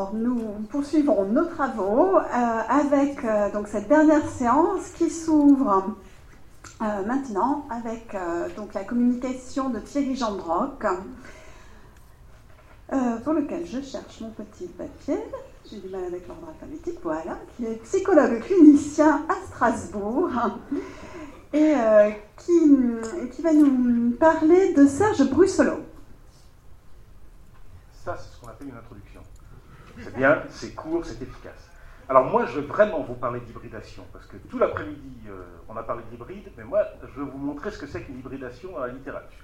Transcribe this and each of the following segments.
Alors, nous poursuivrons nos travaux avec donc cette dernière séance qui s'ouvre maintenant avec donc la communication de Thierry Gendroc, pour lequel je cherche mon petit papier. J'ai du mal avec l'ordre alphabétique, voilà, qui est psychologue clinicien à Strasbourg et qui va nous parler de Serge Brussolo. Ça, c'est ce qu'on appelle une introduction. C'est bien, c'est court, c'est efficace. Alors moi, je vais vraiment vous parler d'hybridation, parce que tout l'après-midi, on a parlé d'hybride, mais moi, je vais vous montrer ce que c'est qu'une hybridation dans la littérature.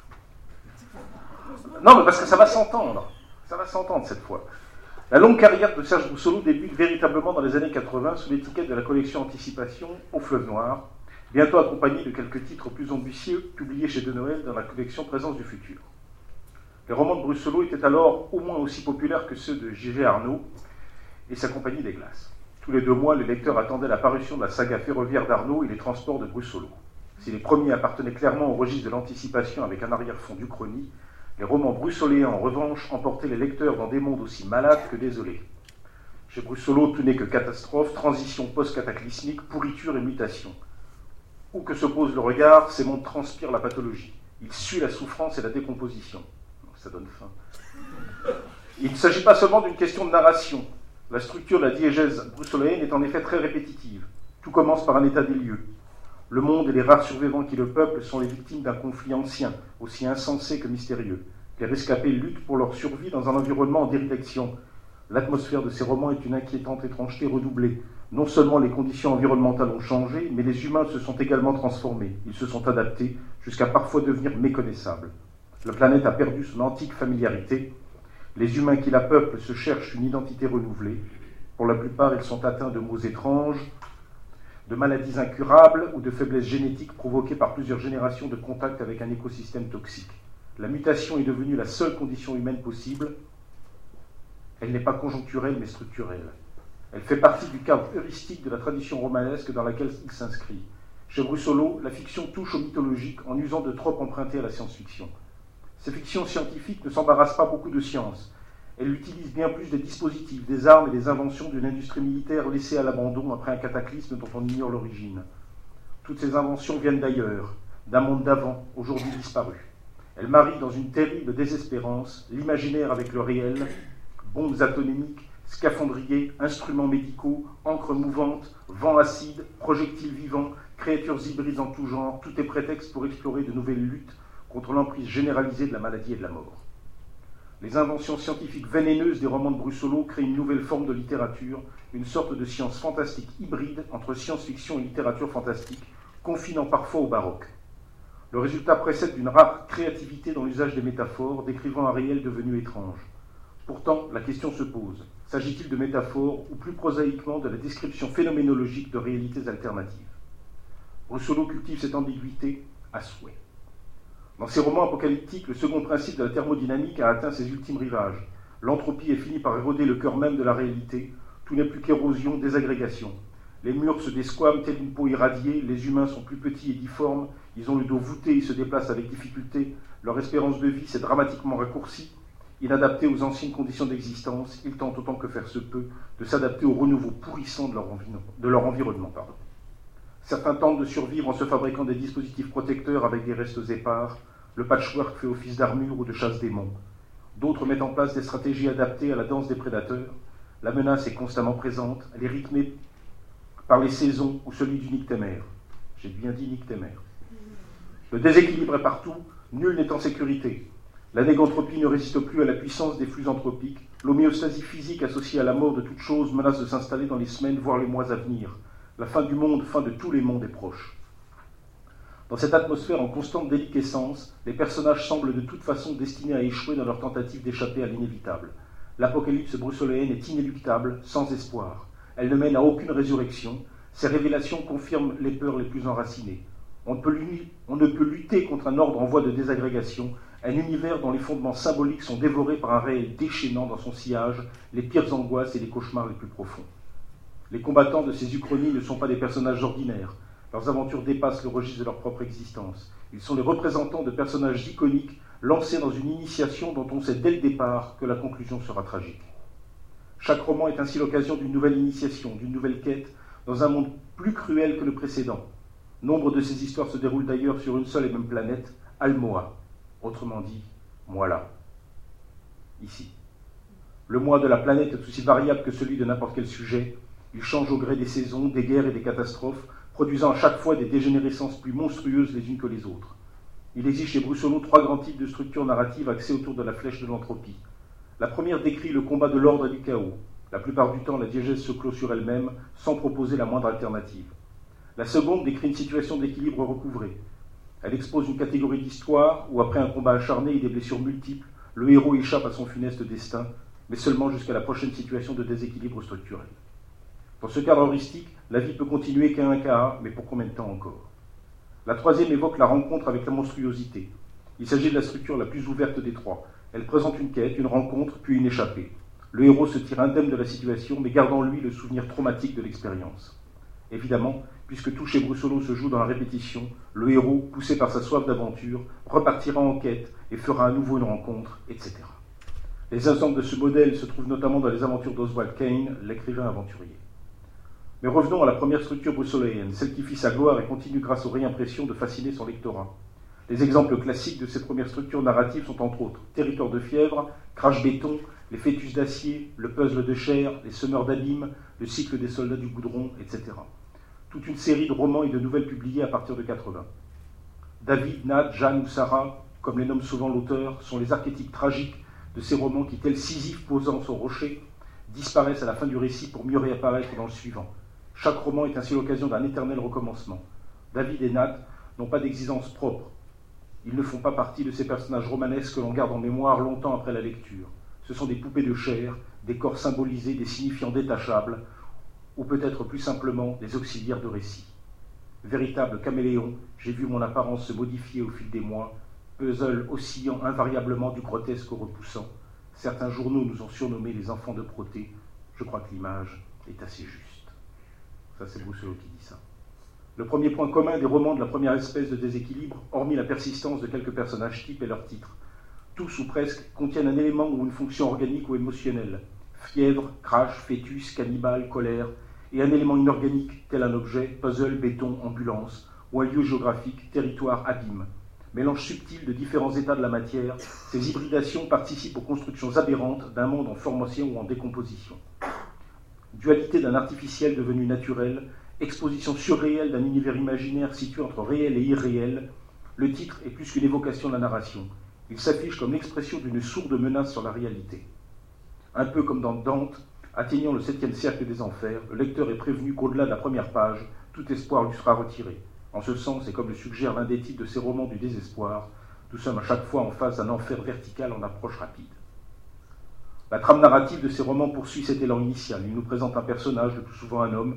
Non, mais parce que ça va s'entendre cette fois. La longue carrière de Serge Brussolo débute véritablement dans les années 80 sous l'étiquette de la collection Anticipation au Fleuve Noir, bientôt accompagnée de quelques titres plus ambitieux publiés chez De Noël dans la collection Présence du Futur. Les romans de Brussolo étaient alors au moins aussi populaires que ceux de J.G. Arnaud et sa Compagnie des Glaces. Tous les 2 mois, les lecteurs attendaient la parution de la saga ferroviaire d'Arnaud et les transports de Brussolo. Si les premiers appartenaient clairement au registre de l'anticipation avec un arrière-fond d'Uchronie, les romans brussoléens, en revanche, emportaient les lecteurs dans des mondes aussi malades que désolés. Chez Brussolo, tout n'est que catastrophe, transition post-cataclysmique, pourriture et mutation. Où que se pose le regard, ces mondes transpirent la pathologie. Ils suent la souffrance et la décomposition. Ça donne faim. Il ne s'agit pas seulement d'une question de narration. La structure de la diégèse brussoléenne est en effet très répétitive. Tout commence par un état des lieux. Le monde et les rares survivants qui le peuplent sont les victimes d'un conflit ancien, aussi insensé que mystérieux. Les rescapés luttent pour leur survie dans un environnement en déréliction. L'atmosphère de ces romans est une inquiétante étrangeté redoublée. Non seulement les conditions environnementales ont changé, mais les humains se sont également transformés. Ils se sont adaptés, jusqu'à parfois devenir méconnaissables. La planète a perdu son antique familiarité. Les humains qui la peuplent se cherchent une identité renouvelée. Pour la plupart, ils sont atteints de maux étranges, de maladies incurables ou de faiblesses génétiques provoquées par plusieurs générations de contact avec un écosystème toxique. La mutation est devenue la seule condition humaine possible. Elle n'est pas conjoncturelle mais structurelle. Elle fait partie du cadre heuristique de la tradition romanesque dans laquelle il s'inscrit. Chez Brussolo, la fiction touche au mythologique en usant de trop emprunter à la science-fiction. Ces fictions scientifiques ne s'embarrassent pas beaucoup de science. Elles utilisent bien plus des dispositifs, des armes et des inventions d'une industrie militaire laissée à l'abandon après un cataclysme dont on ignore l'origine. Toutes ces inventions viennent d'ailleurs, d'un monde d'avant, aujourd'hui disparu. Elles marient dans une terrible désespérance l'imaginaire avec le réel, bombes atomiques, scaphandriers, instruments médicaux, encre mouvante, vent acide, projectiles vivants, créatures hybrides en tout genre, tout est prétexte pour explorer de nouvelles luttes contre l'emprise généralisée de la maladie et de la mort. Les inventions scientifiques vénéneuses des romans de Brussolo créent une nouvelle forme de littérature, une sorte de science fantastique hybride entre science-fiction et littérature fantastique, confinant parfois au baroque. Le résultat précède d'une rare créativité dans l'usage des métaphores, décrivant un réel devenu étrange. Pourtant, la question se pose. S'agit-il de métaphores ou plus prosaïquement de la description phénoménologique de réalités alternatives? Brussolo cultive cette ambiguïté à souhait. Dans ses romans apocalyptiques, le second principe de la thermodynamique a atteint ses ultimes rivages. L'entropie est finie par éroder le cœur même de la réalité. Tout n'est plus qu'érosion, désagrégation. Les murs se desquament telle une peau irradiée, les humains sont plus petits et difformes, ils ont le dos voûté et se déplacent avec difficulté, leur espérance de vie s'est dramatiquement raccourcie. Inadaptés aux anciennes conditions d'existence, ils tentent autant que faire se peut de s'adapter au renouveau pourrissant de leur environnement. Certains tentent de survivre en se fabriquant des dispositifs protecteurs avec des restes épars. Le patchwork fait office d'armure ou de chasse-démons. D'autres mettent en place des stratégies adaptées à la danse des prédateurs. La menace est constamment présente. Elle est rythmée par les saisons ou celui du nyctémère. J'ai bien dit nyctémère. Le déséquilibre est partout. Nul n'est en sécurité. La négantropie ne résiste plus à la puissance des flux anthropiques. L'homéostasie physique associée à la mort de toute chose menace de s'installer dans les semaines, voire les mois à venir. La fin du monde, fin de tous les mondes est proche. Dans cette atmosphère en constante déliquescence, les personnages semblent de toute façon destinés à échouer dans leur tentative d'échapper à l'inévitable. L'apocalypse brussoléenne est inéluctable, sans espoir. Elle ne mène à aucune résurrection. Ces révélations confirment les peurs les plus enracinées. On ne peut lutter contre un ordre en voie de désagrégation, un univers dont les fondements symboliques sont dévorés par un réel déchaînant dans son sillage, les pires angoisses et les cauchemars les plus profonds. Les combattants de ces uchronies ne sont pas des personnages ordinaires. Leurs aventures dépassent le registre de leur propre existence. Ils sont les représentants de personnages iconiques lancés dans une initiation dont on sait dès le départ que la conclusion sera tragique. Chaque roman est ainsi l'occasion d'une nouvelle initiation, d'une nouvelle quête, dans un monde plus cruel que le précédent. Nombre de ces histoires se déroulent d'ailleurs sur une seule et même planète, Almoa, autrement dit, moi là, ici. Le moi de la planète est aussi variable que celui de n'importe quel sujet. Il change au gré des saisons, des guerres et des catastrophes, produisant à chaque fois des dégénérescences plus monstrueuses les unes que les autres. Il existe chez Brussolo 3 grands types de structures narratives axées autour de la flèche de l'entropie. La première décrit le combat de l'ordre et du chaos. La plupart du temps, la diégèse se clôt sur elle-même, sans proposer la moindre alternative. La seconde décrit une situation d'équilibre recouvrée. Elle expose une catégorie d'histoire où, après un combat acharné et des blessures multiples, le héros échappe à son funeste destin, mais seulement jusqu'à la prochaine situation de déséquilibre structurel. Dans ce cadre heuristique, la vie peut continuer qu'à un cas, mais pour combien de temps encore? La troisième évoque la rencontre avec la monstruosité. Il s'agit de la structure la plus ouverte des trois. Elle présente une quête, une rencontre, puis une échappée. Le héros se tire indemne de la situation, mais garde en lui le souvenir traumatique de l'expérience. Évidemment, puisque tout chez Brussolo se joue dans la répétition, le héros, poussé par sa soif d'aventure, repartira en quête et fera à nouveau une rencontre, etc. Les exemples de ce modèle se trouvent notamment dans les aventures d'Oswald Kane, l'écrivain aventurier. Mais revenons à la première structure brussoléenne, celle qui fit sa gloire et continue grâce aux réimpressions de fasciner son lectorat. Les exemples classiques de ces premières structures narratives sont entre autres Territoire de fièvre, Crash béton, Les fœtus d'acier, Le puzzle de chair, Les semeurs d'abîmes, Le cycle des soldats du goudron, etc. Toute une série de romans et de nouvelles publiées à partir de 80. David, Nat, Jeanne ou Sarah, comme les nomme souvent l'auteur, sont les archétypes tragiques de ces romans qui, tels Sisyphe posant son rocher, disparaissent à la fin du récit pour mieux réapparaître dans le suivant. Chaque roman est ainsi l'occasion d'un éternel recommencement. David et Nat n'ont pas d'existence propre. Ils ne font pas partie de ces personnages romanesques que l'on garde en mémoire longtemps après la lecture. Ce sont des poupées de chair, des corps symbolisés, des signifiants détachables, ou peut-être plus simplement des auxiliaires de récit. Véritable caméléon, j'ai vu mon apparence se modifier au fil des mois, puzzle oscillant invariablement du grotesque au repoussant. Certains journaux nous ont surnommés les enfants de Proté. Je crois que l'image est assez juste. Ça, c'est Brussolo qui dit ça. Le premier point commun des romans de la première espèce de déséquilibre, hormis la persistance de quelques personnages types et leurs titres, tous ou presque contiennent un élément ou une fonction organique ou émotionnelle. Fièvre, crash, fœtus, cannibale, colère, et un élément inorganique, tel un objet, puzzle, béton, ambulance, ou un lieu géographique, territoire, abîme. Mélange subtil de différents états de la matière, ces hybridations participent aux constructions aberrantes d'un monde en formation ou en décomposition. Dualité d'un artificiel devenu naturel, exposition surréelle d'un univers imaginaire situé entre réel et irréel, le titre est plus qu'une évocation de la narration. Il s'affiche comme l'expression d'une sourde menace sur la réalité. Un peu comme dans Dante, atteignant le 7e cercle des enfers, le lecteur est prévenu qu'au-delà de la première page, tout espoir lui sera retiré. En ce sens, et comme le suggère l'un des titres de ces romans du désespoir, nous sommes à chaque fois en face d'un enfer vertical en approche rapide. La trame narrative de ces romans poursuit cet élan initial. Il nous présente un personnage, le plus souvent un homme,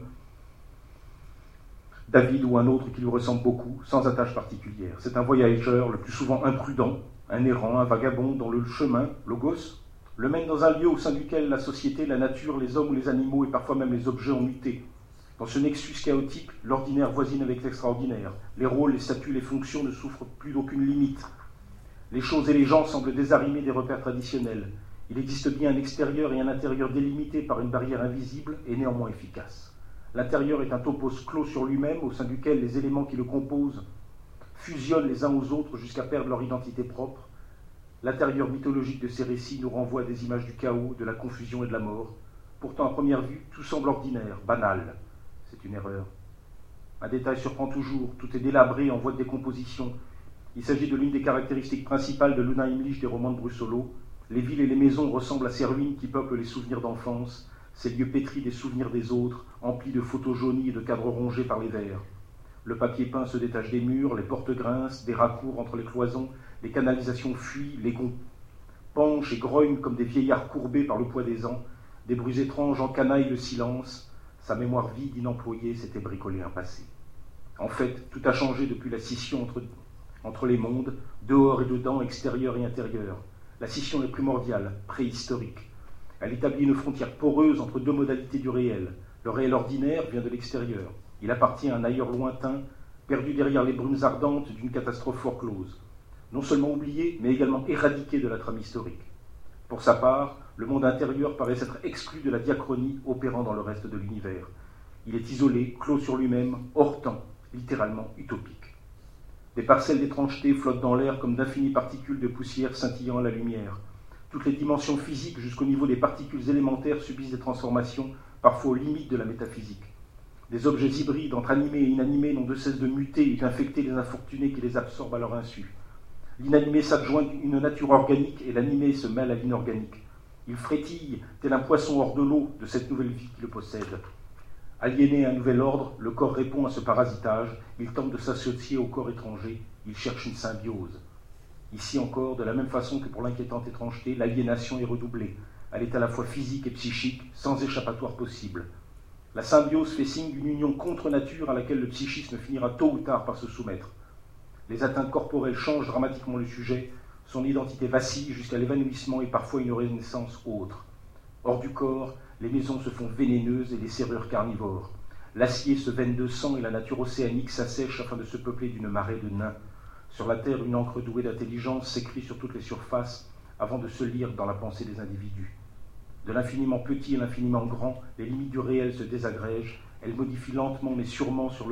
David ou un autre qui lui ressemble beaucoup, sans attache particulière. C'est un voyageur, le plus souvent imprudent, un errant, un vagabond dont le chemin, logos, le mène dans un lieu au sein duquel la société, la nature, les hommes ou les animaux et parfois même les objets ont muté. Dans ce nexus chaotique, l'ordinaire voisine avec l'extraordinaire. Les rôles, les statuts, les fonctions ne souffrent plus d'aucune limite. Les choses et les gens semblent désarrimés des repères traditionnels. Il existe bien un extérieur et un intérieur délimités par une barrière invisible et néanmoins efficace. L'intérieur est un topos clos sur lui-même, au sein duquel les éléments qui le composent fusionnent les uns aux autres jusqu'à perdre leur identité propre. L'intérieur mythologique de ces récits nous renvoie à des images du chaos, de la confusion et de la mort. Pourtant, à première vue, tout semble ordinaire, banal. C'est une erreur. Un détail surprend toujours, tout est délabré en voie de décomposition. Il s'agit de l'une des caractéristiques principales de l'Unheimlich des romans de Brussolo. Les villes et les maisons ressemblent à ces ruines qui peuplent les souvenirs d'enfance, ces lieux pétris des souvenirs des autres, emplis de photos jaunies et de cadres rongés par les vers. Le papier peint se détache des murs, les portes grincent, des rats courent entre les cloisons, les canalisations fuient, les gonds penchent et grognent comme des vieillards courbés par le poids des ans, des bruits étranges encanaillent le silence, sa mémoire vide, inemployée, s'était bricolée un passé. En fait, tout a changé depuis la scission entre les mondes, dehors et dedans, extérieur et intérieur. La scission est primordiale, préhistorique. Elle établit une frontière poreuse entre deux modalités du réel. Le réel ordinaire vient de l'extérieur. Il appartient à un ailleurs lointain, perdu derrière les brumes ardentes d'une catastrophe foreclose. Non seulement oublié, mais également éradiqué de la trame historique. Pour sa part, Le monde intérieur paraît s'être exclu de la diachronie opérant dans le reste de l'univers. Il est isolé, clos sur lui-même, hors temps, littéralement utopique. Des parcelles d'étrangeté flottent dans l'air comme d'infinies particules de poussière scintillant à la lumière. Toutes les dimensions physiques jusqu'au niveau des particules élémentaires subissent des transformations, parfois aux limites de la métaphysique. Des objets hybrides entre animés et inanimés n'ont de cesse de muter et d'infecter les infortunés qui les absorbent à leur insu. L'inanimé s'adjoint une nature organique et l'animé se mêle à l'inorganique. Il frétille, tel un poisson hors de l'eau, de cette nouvelle vie qui le possède. Aliéné à un nouvel ordre, le corps répond à ce parasitage, il tente de s'associer au corps étranger, il cherche une symbiose. Ici encore, de la même façon que pour l'inquiétante étrangeté, l'aliénation est redoublée. Elle est à la fois physique et psychique, sans échappatoire possible. La symbiose fait signe d'une union contre nature à laquelle le psychisme finira tôt ou tard par se soumettre. Les atteintes corporelles changent dramatiquement le sujet, son identité vacille jusqu'à l'évanouissement et parfois une renaissance autre. Hors du corps, les maisons se font vénéneuses et les serrures carnivores. L'acier se veine de sang et la nature océanique s'assèche afin de se peupler d'une marée de nains. Sur la terre, une encre douée d'intelligence s'écrit sur toutes les surfaces avant de se lire dans la pensée des individus. De l'infiniment petit à l'infiniment grand, les limites du réel se désagrègent, elles se modifient lentement sur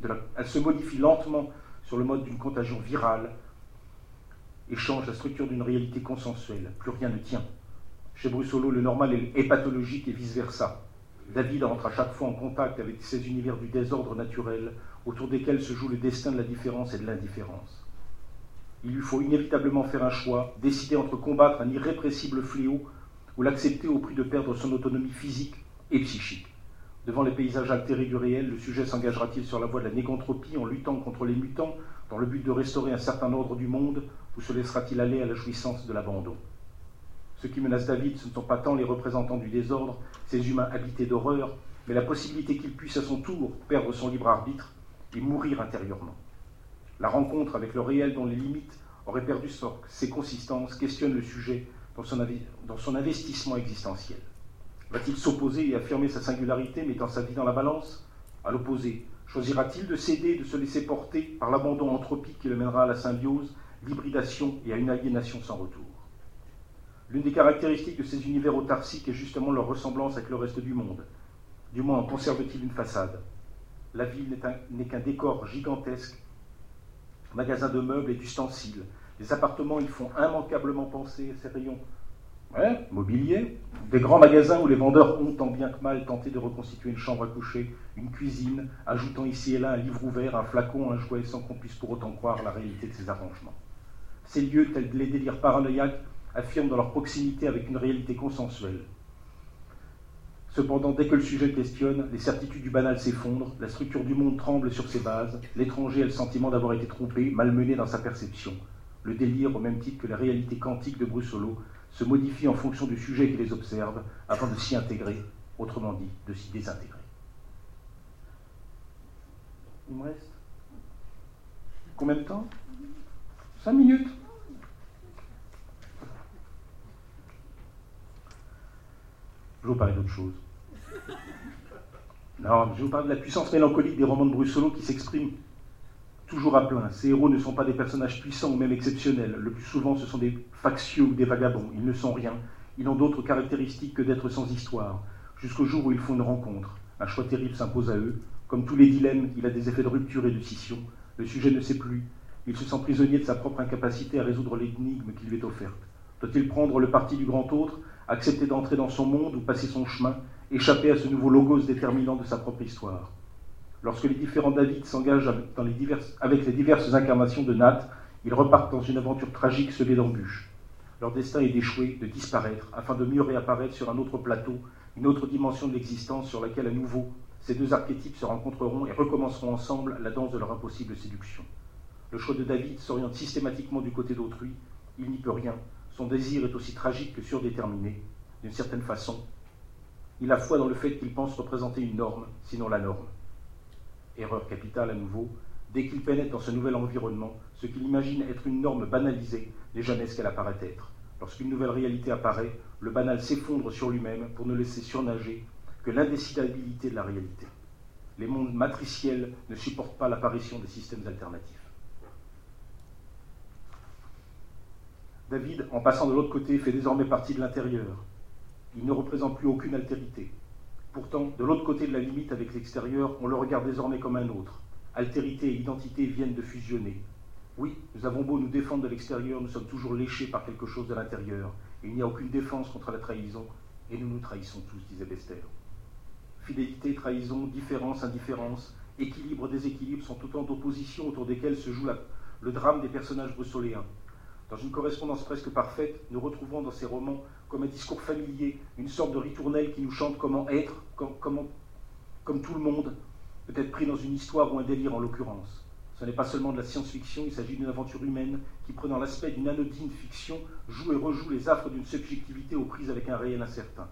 le mode d'une contagion virale et changent la structure d'une réalité consensuelle. Plus rien ne tient. Chez Brussolo, le normal est pathologique et vice-versa. David entre à chaque fois en contact avec ces univers du désordre naturel, autour desquels se joue le destin de la différence et de l'indifférence. Il lui faut inévitablement faire un choix, décider entre combattre un irrépressible fléau ou l'accepter au prix de perdre son autonomie physique et psychique. Devant les paysages altérés du réel, le sujet s'engagera-t-il sur la voie de la négantropie en luttant contre les mutants dans le but de restaurer un certain ordre du monde, ou se laissera-t-il aller à la jouissance de l'abandon? Ce qui menace David, ce ne sont pas tant les représentants du désordre, ces humains habités d'horreur, mais la possibilité qu'il puisse à son tour perdre son libre arbitre et mourir intérieurement. La rencontre avec le réel dont les limites auraient perdu ses consistances questionne le sujet dans son investissement existentiel. Va-t-il s'opposer et affirmer sa singularité, mettant sa vie dans la balance? À l'opposé, choisira-t-il de céder, de se laisser porter par l'abandon anthropique qui le mènera à la symbiose, l'hybridation et à une aliénation sans retour? L'une des caractéristiques de ces univers autarciques est justement leur ressemblance avec le reste du monde. Du moins en conserve-t-il une façade. La ville n'est qu'un décor gigantesque, magasin de meubles et d'ustensiles. Les appartements y font immanquablement penser à ces rayons mobilier, des grands magasins où les vendeurs ont tant bien que mal tenté de reconstituer une chambre à coucher, une cuisine, ajoutant ici et là un livre ouvert, un flacon, un jouet, sans qu'on puisse pour autant croire la réalité de ces arrangements. Ces lieux, tels les délires paranoïaques, affirment dans leur proximité avec une réalité consensuelle. Cependant, dès que le sujet questionne, les certitudes du banal s'effondrent, la structure du monde tremble sur ses bases, l'étranger a le sentiment d'avoir été trompé, malmené dans sa perception. Le délire, au même titre que la réalité quantique de Brussolo, se modifie en fonction du sujet qui les observe, afin de s'y intégrer, autrement dit, de s'y désintégrer. Il me reste combien de temps? 5 minutes. Je vais vous parler d'autre chose. Non, je vais vous parler de la puissance mélancolique des romans de Brussolo qui s'expriment toujours à plein. Ces héros ne sont pas des personnages puissants ou même exceptionnels. Le plus souvent, ce sont des factieux ou des vagabonds. Ils ne sont rien. Ils n'ont d'autres caractéristiques que d'être sans histoire, jusqu'au jour où ils font une rencontre. Un choix terrible s'impose à eux. Comme tous les dilemmes, il a des effets de rupture et de scission. Le sujet ne sait plus. Il se sent prisonnier de sa propre incapacité à résoudre l'énigme qui lui est offerte. Doit-il prendre le parti du grand autre, accepter d'entrer dans son monde ou passer son chemin, échapper à ce nouveau logos déterminant de sa propre histoire? Lorsque les différents David s'engagent avec les diverses incarnations de Nat, ils repartent dans une aventure tragique semée d'embûches. Leur destin est d'échouer, de disparaître, afin de mieux réapparaître sur un autre plateau, une autre dimension de l'existence sur laquelle à nouveau ces deux archétypes se rencontreront et recommenceront ensemble la danse de leur impossible séduction. Le choix de David s'oriente systématiquement du côté d'autrui, il n'y peut rien, son désir est aussi tragique que surdéterminé. D'une certaine façon, il a foi dans le fait qu'il pense représenter une norme, sinon la norme. Erreur capitale à nouveau, dès qu'il pénètre dans ce nouvel environnement, ce qu'il imagine être une norme banalisée n'est jamais ce qu'elle apparaît être. Lorsqu'une nouvelle réalité apparaît, le banal s'effondre sur lui-même pour ne laisser surnager que l'indécidabilité de la réalité. Les mondes matriciels ne supportent pas l'apparition des systèmes alternatifs. David, en passant de l'autre côté, fait désormais partie de l'intérieur. Il ne représente plus aucune altérité. Pourtant, de l'autre côté de la limite avec l'extérieur, on le regarde désormais comme un autre. Altérité et identité viennent de fusionner. Oui, nous avons beau nous défendre de l'extérieur, nous sommes toujours léchés par quelque chose de l'intérieur. Il n'y a aucune défense contre la trahison, et nous nous trahissons tous, disait Bester. Fidélité, trahison, différence, indifférence, équilibre, déséquilibre sont autant d'oppositions autour desquelles se joue le drame des personnages brussoléens. Dans une correspondance presque parfaite, nous retrouvons dans ces romans, comme un discours familier, une sorte de ritournelle qui nous chante comment être, comme tout le monde, peut-être pris dans une histoire ou un délire en l'occurrence. Ce n'est pas seulement de la science-fiction, il s'agit d'une aventure humaine qui, prenant l'aspect d'une anodine fiction, joue et rejoue les affres d'une subjectivité aux prises avec un réel incertain.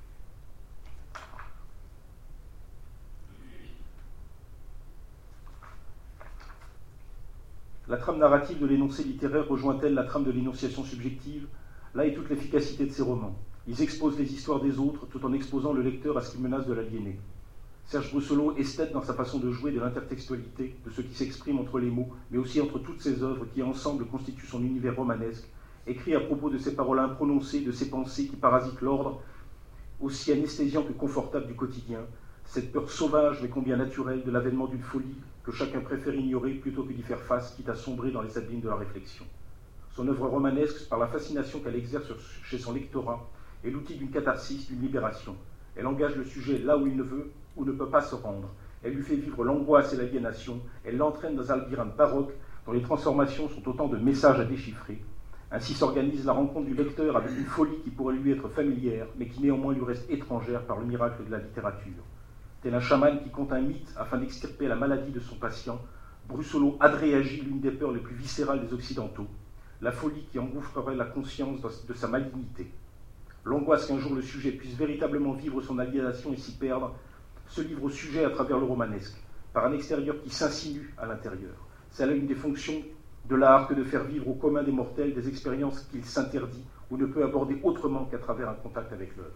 La trame narrative de l'énoncé littéraire rejoint-elle la trame de l'énonciation subjective? Là est toute l'efficacité de ces romans. Ils exposent les histoires des autres tout en exposant le lecteur à ce qui menace de l'aliéner. Serge Brussolo esthète dans sa façon de jouer de l'intertextualité, de ce qui s'exprime entre les mots, mais aussi entre toutes ses œuvres qui ensemble constituent son univers romanesque, écrit à propos de ces paroles imprononcées, de ces pensées qui parasitent l'ordre, aussi anesthésiant que confortable du quotidien, cette peur sauvage mais combien naturelle de l'avènement d'une folie que chacun préfère ignorer plutôt que d'y faire face, quitte à sombrer dans les abîmes de la réflexion. Son œuvre romanesque, par la fascination qu'elle exerce chez son lectorat, est l'outil d'une catharsis, d'une libération. Elle engage le sujet là où il ne veut ou ne peut pas se rendre. Elle lui fait vivre l'angoisse et l'aliénation. Elle l'entraîne dans un labyrinthe baroque dont les transformations sont autant de messages à déchiffrer. Ainsi s'organise la rencontre du lecteur avec une folie qui pourrait lui être familière, mais qui néanmoins lui reste étrangère par le miracle de la littérature. Tel un chaman qui conte un mythe afin d'extirper la maladie de son patient, Brussolo adréagit l'une des peurs les plus viscérales des Occidentaux, la folie qui engouffrerait la conscience de sa malignité. L'angoisse qu'un jour le sujet puisse véritablement vivre son aliénation et s'y perdre, se livre au sujet à travers le romanesque, par un extérieur qui s'insinue à l'intérieur. C'est là une des fonctions de l'art que de faire vivre au commun des mortels des expériences qu'il s'interdit ou ne peut aborder autrement qu'à travers un contact avec l'œuvre.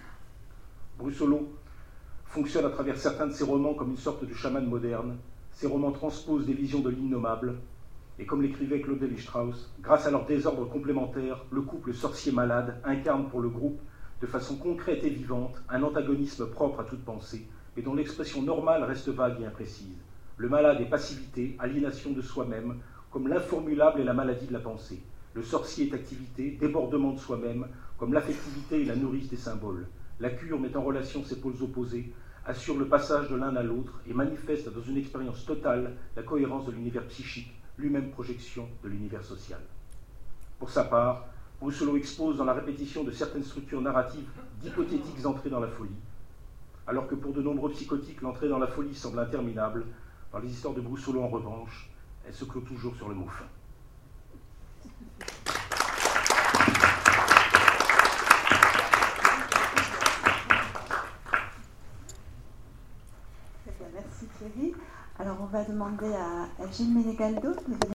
Brussolo fonctionne à travers certains de ses romans comme une sorte de chaman moderne. Ces romans transposent des visions de l'innommable, et comme l'écrivait Claude Lévi-Strauss, grâce à leur désordre complémentaire, le couple sorcier-malade incarne pour le groupe, de façon concrète et vivante, un antagonisme propre à toute pensée, mais dont l'expression normale reste vague et imprécise. Le malade est passivité, aliénation de soi-même, comme l'informulable est la maladie de la pensée. Le sorcier est activité, débordement de soi-même, comme l'affectivité est la nourrice des symboles. La cure met en relation ces pôles opposés, assure le passage de l'un à l'autre et manifeste dans une expérience totale la cohérence de l'univers psychique, lui-même projection de l'univers social. Pour sa part, Brussolo expose dans la répétition de certaines structures narratives d'hypothétiques entrées dans la folie, alors que pour de nombreux psychotiques, l'entrée dans la folie semble interminable. Dans les histoires de Brussolo, en revanche, elle se clôt toujours sur le mot fin. Très bien, merci Thierry. Alors on va demander à Gilles Menegaldo de